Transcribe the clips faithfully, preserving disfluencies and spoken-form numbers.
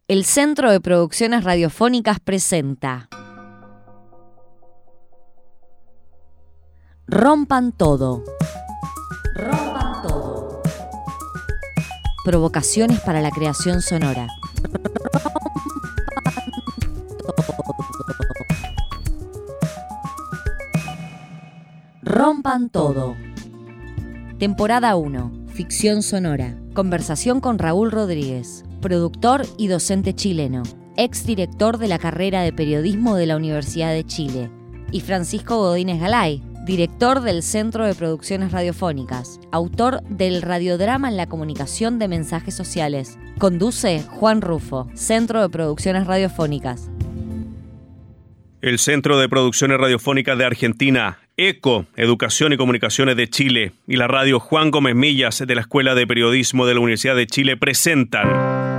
El Centro de Producciones Radiofónicas presenta Rompan Todo. Rompan Todo. Provocaciones para la creación sonora. Rompan Todo. Temporada uno. Ficción sonora. Conversación con Raúl Rodríguez, productor y docente chileno, exdirector de la carrera de periodismo de la Universidad de Chile, y Francisco Godínez Galay, director del Centro de Producciones Radiofónicas, autor del radiodrama en la comunicación de mensajes sociales. Conduce Juan Rufo, Centro de Producciones Radiofónicas. El Centro de Producciones Radiofónicas de Argentina, ECO, Educación y Comunicaciones de Chile, y la radio Juan Gómez Millas de la Escuela de Periodismo de la Universidad de Chile presentan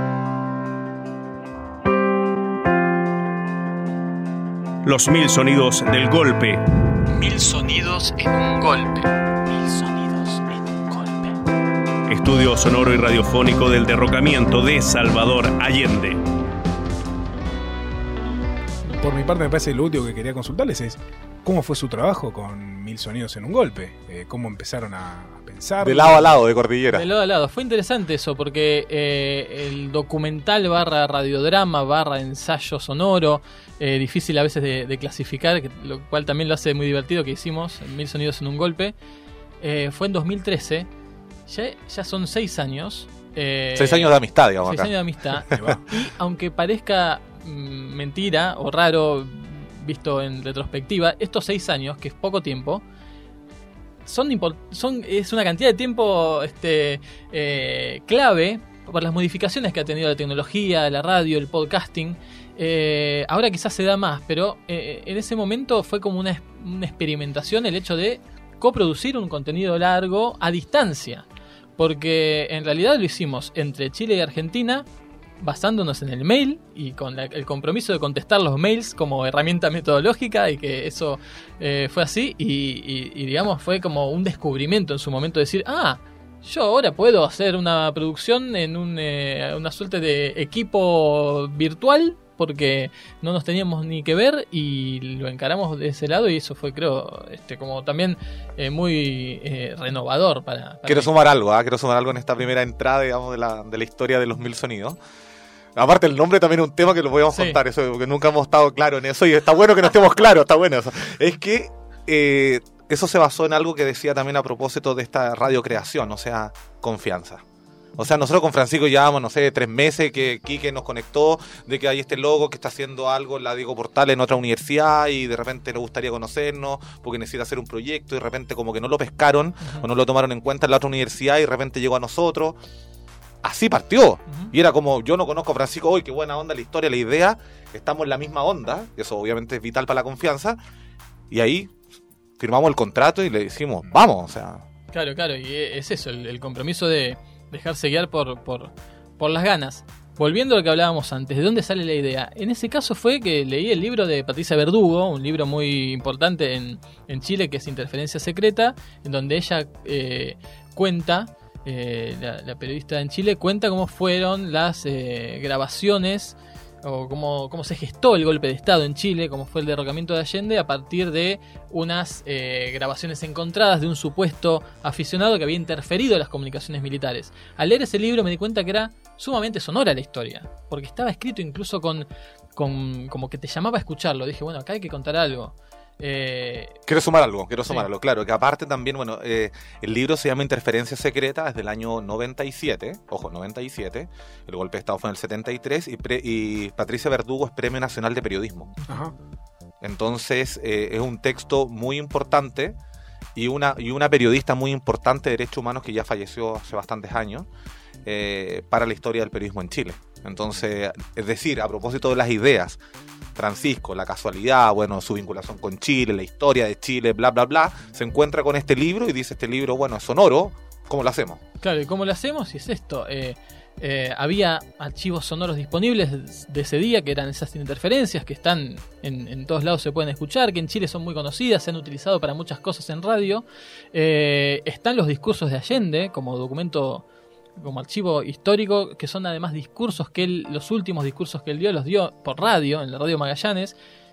Los Mil Sonidos del Golpe. Mil sonidos en un golpe. Mil sonidos en un golpe. Estudio sonoro y radiofónico del derrocamiento de Salvador Allende. Por mi parte me parece lo último que quería consultarles es ¿cómo fue su trabajo con Mil Sonidos en un Golpe? Eh, ¿Cómo empezaron a pensar? De lado a lado, de cordillera. De lado a lado. Fue interesante eso porque eh, el documental barra radiodrama barra ensayo sonoro, eh, difícil a veces de, de clasificar, que, lo cual también lo hace muy divertido, que hicimos en Mil Sonidos en un Golpe, eh, fue en dos mil trece. Ya, ya son seis años. Eh, seis años de amistad, digamos. Seis acá. años de amistad. Y aunque parezca mentira o raro visto en retrospectiva, estos seis años, que es poco tiempo, son, import- son es una cantidad de tiempo este, eh, clave por las modificaciones que ha tenido la tecnología, la radio, el podcasting. Eh, ahora quizás se da más, pero eh, en ese momento fue como una, una experimentación el hecho de coproducir un contenido largo a distancia, porque en realidad lo hicimos entre Chile y Argentina, basándonos en el mail y con la, el compromiso de contestar los mails como herramienta metodológica, y que eso eh, fue así y, y, y digamos fue como un descubrimiento en su momento, decir, ah, yo ahora puedo hacer una producción en un, eh, una suerte de equipo virtual porque no nos teníamos ni que ver y lo encaramos de ese lado, y eso fue, creo, este como también eh, muy eh, renovador para, para Quiero mí. sumar algo, ¿eh? Quiero sumar algo en esta primera entrada, digamos, de la, de la historia de los Mil Sonidos. Aparte, el nombre también es un tema que lo podemos Sí. contar, eso, porque nunca hemos estado claros en eso, y está bueno que no estemos claros, está bueno eso. Es que eh, eso se basó en algo que decía también a propósito de esta radiocreación, o sea, confianza. O sea, nosotros con Francisco llevamos, no sé, tres meses que Quique nos conectó, de que hay este logo que está haciendo algo en la Diego Portal en otra universidad, y de repente le gustaría conocernos porque necesita hacer un proyecto, y de repente como que no lo pescaron, uh-huh. o no lo tomaron en cuenta en la otra universidad, y de repente llegó a nosotros. Así partió. Uh-huh. Y era como, yo no conozco a Francisco, hoy qué buena onda la historia, la idea, estamos en la misma onda, eso obviamente es vital para la confianza, y ahí firmamos el contrato y le decimos, vamos, o sea. Claro, claro, y es eso, el, el compromiso de dejarse guiar por, por, por las ganas. Volviendo a lo que hablábamos antes, ¿de dónde sale la idea? En ese caso fue que leí el libro de Patricia Verdugo, un libro muy importante en, en Chile, que es Interferencia Secreta, en donde ella eh, cuenta, eh, la, la periodista en Chile, cuenta cómo fueron las eh, grabaciones, o cómo, cómo se gestó el golpe de Estado en Chile, cómo fue el derrocamiento de Allende a partir de unas eh, grabaciones encontradas de un supuesto aficionado que había interferido en las comunicaciones militares. Al leer ese libro me di cuenta que era sumamente sonora la historia, porque estaba escrito incluso con, con como que te llamaba a escucharlo. Dije, bueno, acá hay que contar algo. Eh, quiero sumar algo, quiero sumar sí. algo, claro, que aparte también, bueno, eh, el libro se llama Interferencia Secreta, desde el año noventa y siete, ojo, noventa y siete, el golpe de Estado fue en el setenta y tres, y, pre, y Patricia Verdugo es Premio Nacional de Periodismo. Ajá. Entonces, eh, es un texto muy importante, y una, y una periodista muy importante de derechos humanos que ya falleció hace bastantes años, eh, para la historia del periodismo en Chile. Entonces, es decir, a propósito de las ideas, Francisco, la casualidad, bueno, su vinculación con Chile, la historia de Chile, bla, bla, bla, se encuentra con este libro y dice, este libro, bueno, es sonoro, ¿cómo lo hacemos? Claro, ¿y cómo lo hacemos? Y es esto, eh, eh, había archivos sonoros disponibles de ese día, que eran esas interferencias que están en, en todos lados, se pueden escuchar, que en Chile son muy conocidas, se han utilizado para muchas cosas en radio. Eh, están los discursos de Allende como documento como archivo histórico, que son además discursos que él, los últimos discursos que él dio, los dio por radio, en la Radio Magallanes,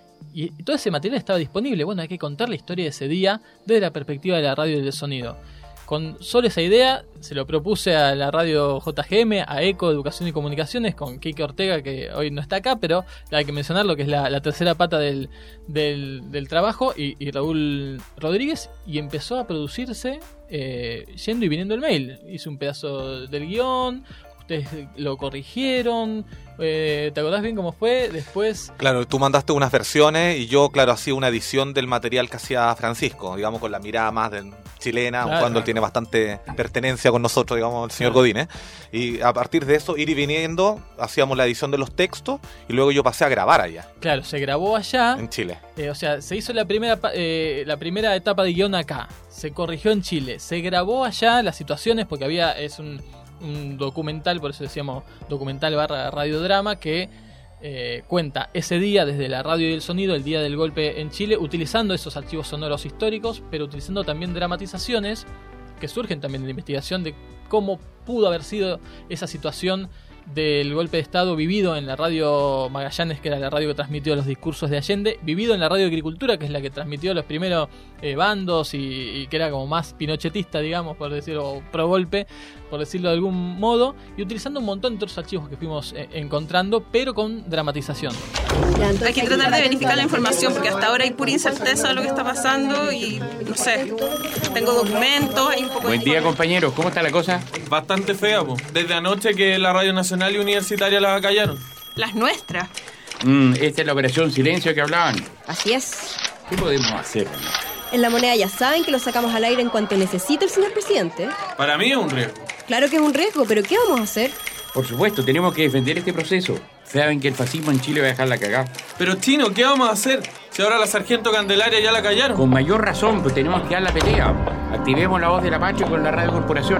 y todo ese material estaba disponible. Bueno, hay que contar la historia de ese día desde la perspectiva de la radio y del sonido. Con solo esa idea, se lo propuse a la radio J G M, a ECO, Educación y Comunicaciones, con Kike Ortega, que hoy no está acá, pero hay que mencionarlo, que es la, la tercera pata del, del, del trabajo, y, y Raúl Rodríguez, y empezó a producirse eh, yendo y viniendo el mail. Hice un pedazo del guión, ustedes lo corrigieron, eh, ¿te acordás bien cómo fue? Después... Claro, tú mandaste unas versiones y yo, claro, hacía una edición del material que hacía Francisco, digamos, con la mirada más de chilena, Claro. cuando él tiene bastante pertenencia con nosotros, digamos, el señor Godínez. Y a partir de eso, ir y viniendo, hacíamos la edición de los textos y luego yo pasé a grabar allá, Claro, se grabó allá. en Chile. Eh, o sea, se hizo la primera pa- eh, la primera etapa de guión acá, se corrigió en Chile, se grabó allá las situaciones, porque había es un, un documental, por eso decíamos documental barra radiodrama, que eh, cuenta ese día desde la radio y el sonido, el día del golpe en Chile, utilizando esos archivos sonoros históricos, pero utilizando también dramatizaciones que surgen también de la investigación de cómo pudo haber sido esa situación del golpe de Estado vivido en la radio Magallanes, que era la radio que transmitió los discursos de Allende, vivido en la radio Agricultura, que es la que transmitió los primeros eh, bandos y, y que era como más pinochetista, digamos, por decirlo, pro golpe, por decirlo de algún modo, y utilizando un montón de otros archivos que fuimos eh, encontrando, pero con dramatización. Hay que tratar de verificar la información porque hasta ahora hay pura incerteza de lo que está pasando y no sé, tengo documentos, hay un poco Buen de... día, compañeros. ¿Cómo está la cosa? Bastante fea, po. Desde anoche que la Radio Nacional y Universitaria la acallaron. Las nuestras. Mm, esta es la operación silencio que hablaban. Así es. ¿Qué podemos hacer? En La Moneda ya saben que lo sacamos al aire en cuanto necesite el señor presidente. Para mí es un riesgo. Claro que es un riesgo, pero ¿qué vamos a hacer? Por supuesto, tenemos que defender este proceso. Saben que el fascismo en Chile va a dejar la cagada. Pero Chino, ¿qué vamos a hacer? Si ahora la sargento Candelaria ya la callaron. Con mayor razón, pues tenemos que dar la pelea. Activemos la voz de la patria con la radio corporación.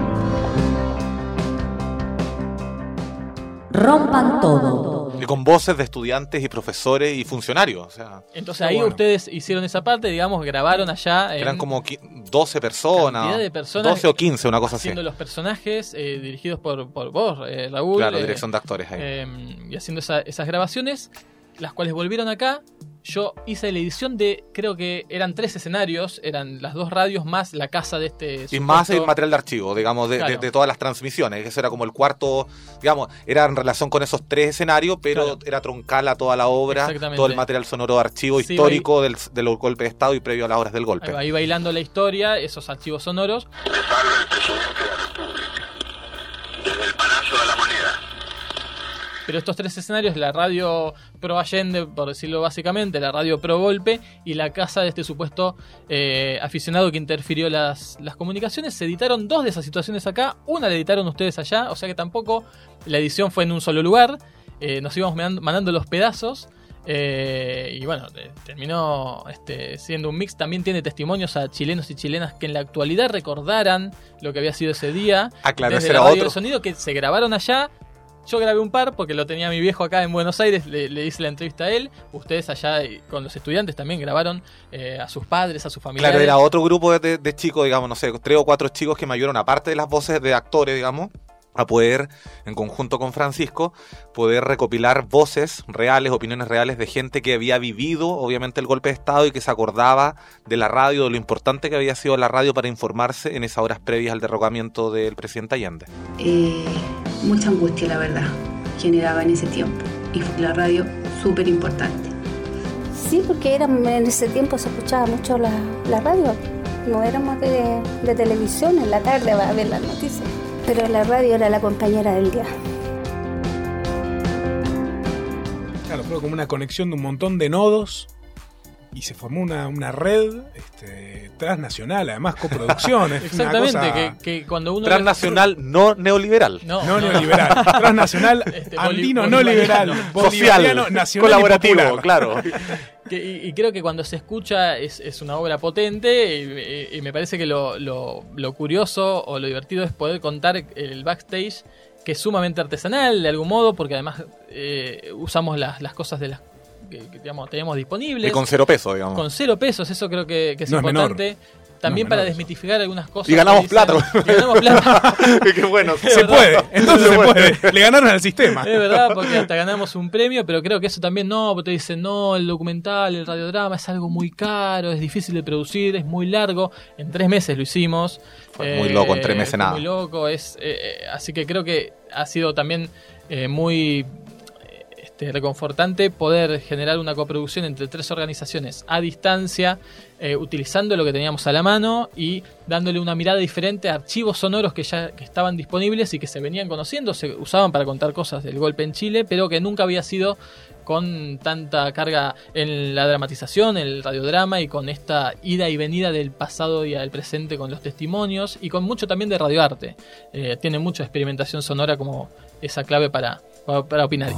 Rompan todo. Y con voces de estudiantes y profesores y funcionarios. O sea, Entonces Está ahí bueno. ustedes hicieron esa parte, digamos, grabaron allá. en- eran como qui- doce personas, Cantidad de personas doce o quince, una cosa así. haciendo los personajes eh, dirigidos por, por vos, eh, Raúl. Claro, eh, dirección de actores ahí. eh, y haciendo esa- esas grabaciones, las cuales volvieron acá. Yo hice la edición de, creo que eran tres escenarios, eran las dos radios más la casa de este Y más el supuesto- material de archivo, digamos, de, Claro. de- de todas las transmisiones. Eso era como el cuarto, digamos, era en relación con esos tres escenarios, pero Claro. era troncal a toda la obra, Exactamente. todo el material sonoro de archivo Sí, histórico del, del golpe de Estado y previo a las horas del golpe. Ahí va, ahí bailando la historia, esos archivos sonoros. Pero estos tres escenarios, la radio pro Allende, por decirlo básicamente, la radio pro golpe y la casa de este supuesto eh, aficionado que interfirió las, las comunicaciones, se editaron dos de esas situaciones acá, una la editaron ustedes allá, o sea que tampoco la edición fue en un solo lugar, eh, nos íbamos mandando, mandando los pedazos. Eh, y bueno, eh, terminó este, siendo un mix. También tiene testimonios a chilenos y chilenas que en la actualidad recordaran lo que había sido ese día. Ah, claro, desde ese la era radio otro. del sonido, que se grabaron allá. Yo grabé un par porque lo tenía mi viejo acá en Buenos Aires, le, le hice la entrevista a él. Ustedes allá eh, con los estudiantes también grabaron eh, a sus padres, a sus familiares. Claro, era otro grupo de, de- de chicos, digamos, no sé, tres o cuatro chicos que me ayudaron, aparte de las voces de actores, digamos, a poder, en conjunto con Francisco, poder recopilar voces reales, opiniones reales de gente que había vivido, obviamente, el golpe de Estado y que se acordaba de la radio, de lo importante que había sido la radio para informarse en esas horas previas al derrocamiento del presidente Allende. Eh, mucha angustia, la verdad, generaba en ese tiempo. Y la radio, súper importante. Sí, porque era, en ese tiempo se escuchaba mucho la, la radio. No éramos de, de televisión, en la tarde va a ver las noticias. Pero la radio era la compañera del día. Claro, fue como una conexión de un montón de nodos y se formó una, una red este, transnacional, además coproducciones. Exactamente, una cosa que, que cuando uno... Transnacional no neoliberal. No, no no. neoliberal, transnacional, Este, andino boli- no liberal, bolivariano. bolivariano, Social, nacional y colaborativo, popular. claro. Que- y, y creo que cuando se escucha es, es una obra potente y, y- y me parece que lo, lo- lo curioso o lo divertido es poder contar el backstage, que es sumamente artesanal de algún modo, porque además eh, usamos las, las cosas de las que, que, digamos, teníamos disponibles. Y con cero peso, digamos. Con cero pesos, eso creo que, que es No es importante. también no, para no, desmitificar algunas cosas. Y ganamos que dicen, plata. Y ganamos plata. Qué bueno. Se puede, entonces se puede. Le ganaron al sistema. Es verdad, porque hasta ganamos un premio, pero creo que eso también no, porque te dicen, no, el documental, el radiodrama es algo muy caro, es difícil de producir, es muy largo. En tres meses lo hicimos. Fue muy loco, en tres meses fue nada. Muy loco, es, eh, así que creo que ha sido también eh, muy este, reconfortante poder generar una coproducción entre tres organizaciones a distancia, eh, utilizando lo que teníamos a la mano y dándole una mirada diferente a archivos sonoros que ya que estaban disponibles y que se venían conociendo, se usaban para contar cosas del golpe en Chile, pero que nunca había sido con tanta carga en la dramatización, en el radiodrama y con esta ida y venida del pasado y al presente con los testimonios y con mucho también de radioarte. Eh, tiene mucha experimentación sonora como esa clave para, para, para opinar.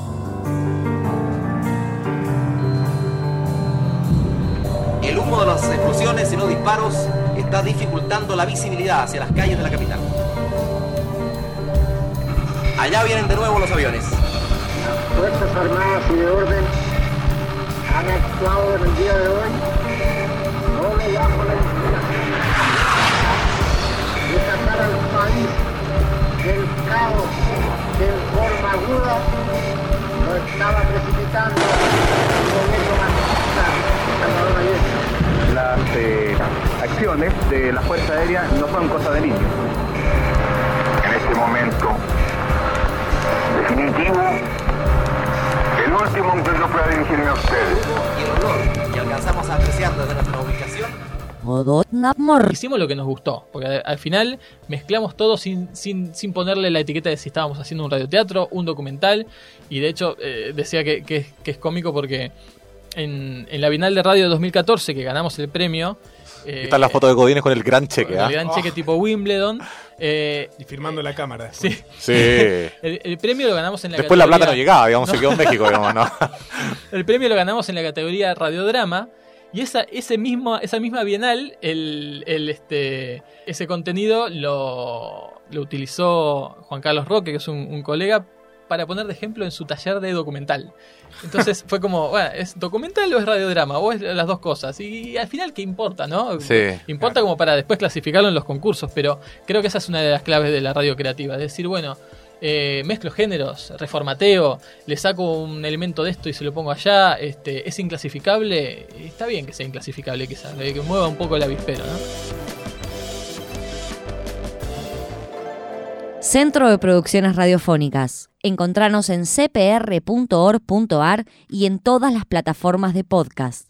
El humo de las explosiones y los disparos está dificultando la visibilidad hacia las calles de la capital. Allá vienen de nuevo los aviones. Fuerzas Armadas y de Orden han actuado en el día de hoy solo bajo la inspiración de sacar al país del caos que en forma aguda lo estaba precipitando el gobierno marxista Salvador Allende. Las eh, acciones de la Fuerza Aérea no son cosa de niños. En este momento definitivo, el último que yo pueda dirigirme a ustedes. Y el olor que alcanzamos a apreciar desde nuestra ubicación. Hicimos lo que nos gustó, porque al final mezclamos todo sin, sin, sin ponerle la etiqueta de si estábamos haciendo un radioteatro, un documental, y de hecho eh, decía que, que, que es cómico porque en, en la Bienal de Radio de dos mil catorce, que ganamos el premio... Eh, Está la foto de Godínez con el gran cheque. Con ¿eh? el gran cheque oh. tipo Wimbledon. Eh, y firmando la cámara. Después. Sí. sí. el, el premio lo ganamos en la Después categoría... la plata no llegaba, digamos, no. se quedó en México, digamos, ¿no? El premio lo ganamos en la categoría radiodrama. Y esa, ese mismo, esa misma Bienal, el, el, este, ese contenido lo, lo utilizó Juan Carlos Roque, que es un, un colega, para poner de ejemplo en su taller de documental. Entonces fue como, bueno, ¿es documental o es radiodrama? O es las dos cosas. Y, y al final, ¿qué importa, no? Sí, importa claro. Como para después clasificarlo en los concursos, pero creo que esa es una de las claves de la radio creativa. Es decir, bueno, eh, mezclo géneros, reformateo, le saco un elemento de esto y se lo pongo allá, este, es inclasificable. Está bien que sea inclasificable, quizás, que mueva un poco el avispero, ¿no? Centro de Producciones Radiofónicas. Encontranos en c p r punto org punto a r y en todas las plataformas de podcast.